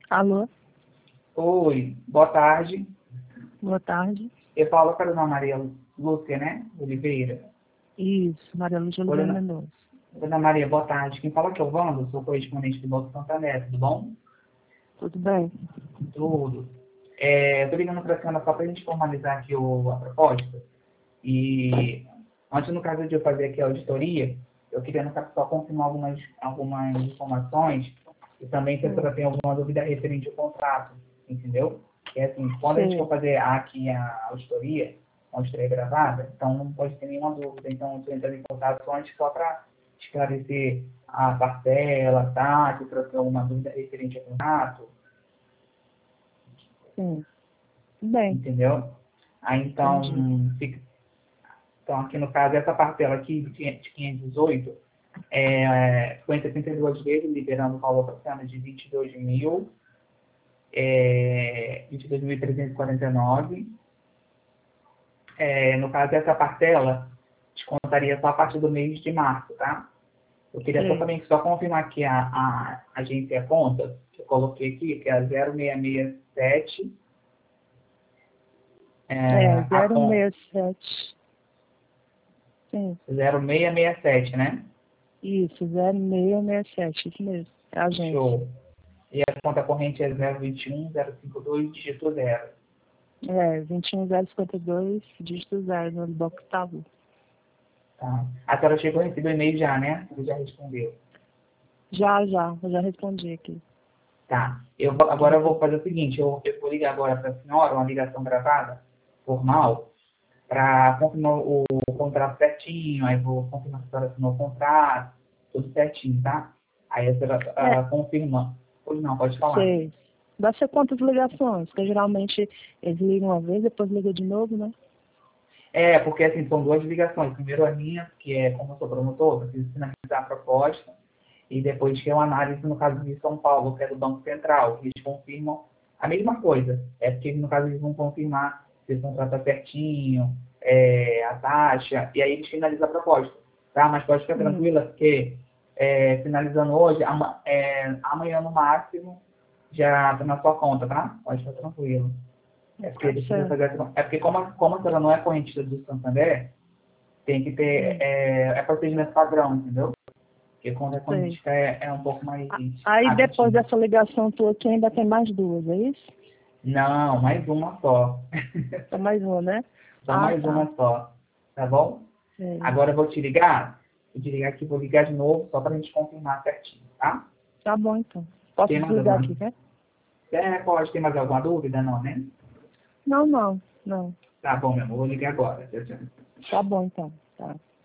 Alô, Oi, boa tarde. boa tarde. Eu falo com a dona Maria Lúcia, né? Oliveira. Isso, Maria Lúcia Oi, Oliveira Mendonça. dona Maria, boa tarde. Quem fala aqui é o Wando, sou correspondente do Banco Santander, tudo bom? Tudo bem? Tudo. Eu tô ligando para a senhora só para a gente formalizar aqui a proposta. E antes, no caso de eu fazer aqui a auditoria, eu queria no caso, só confirmar algumas informações e também se a senhora tem alguma dúvida referente ao contrato, entendeu? Que é assim, quando a gente for Sei. fazer aqui a auditoria gravada, então não pode ter nenhuma dúvida. Então, eu estou entrando em contato antes só para esclarecer a parcela, tá? Se a senhora tem alguma dúvida referente ao contrato, Sim. Bem, entendeu? Aí, então, entendi. então, aqui no caso, essa parcela aqui de 518, 50 vezes, liberando o valor para cena de 22.349. No caso dessa parcela, descontaria só a partir do mês de março, tá? Eu queria só Sei. também só confirmar aqui a agência e a conta, que eu coloquei aqui, que é a 0667, É, a conta 067. Sim, 0667, né? isso, 0667, isso mesmo. É a agência. Show. E a conta corrente é 021 dígito 0. É, 21052, dígito 0, no Banco Itaú. Tá? A senhora chegou a receber o e-mail já, né? Você já respondeu. Eu já respondi aqui. Tá. Já Agora eu vou recebi. fazer o seguinte, eu vou ligar agora para a senhora, uma ligação gravada, formal, para confirmar o contrato certinho, aí vou confirmar se a senhora assinou o contrato, tudo certinho, tá? Aí a senhora É, confirma. Pois não, pode falar. sei. Dá ser quantas ligações? Porque geralmente eles ligam uma vez, depois ligam de novo, né? Porque assim, são duas ligações. Primeiro a minha, que é como eu sou promotor, preciso finalizar a proposta, e depois que é uma análise no caso de São Paulo, que é do Banco Central, eles confirmam a mesma coisa. É porque no caso eles vão confirmar se o contrato está certinho, a taxa, e aí eles finalizam a proposta. Tá? Mas pode ficar Hum, tranquila, porque finalizando hoje, amanhã no máximo, já está na sua conta, tá? Pode ficar tranquilo. É porque tá precisa certo. fazer é porque como a senhora não é correntista do Santander, tem que ter Hum, procedimento padrão, entendeu? Porque quando é sei. correntista é um pouco mais Aí depois rapidinho. dessa ligação tua aqui ainda tem mais duas, é isso? Não, mais uma só. Só mais uma, né? Só Ah, mais tá. uma só. Tá bom? Sei. Agora eu vou te ligar. Vou te ligar aqui, vou ligar de novo, só pra gente confirmar certinho, tá? Tá bom então. Posso Tem mais desligar alguma? aqui, né? Pode ter mais alguma dúvida? Não, né? Não, não, não. Tá bom, meu amor, vou ligar agora. Tchau, tchau. Tá bom então. Tá.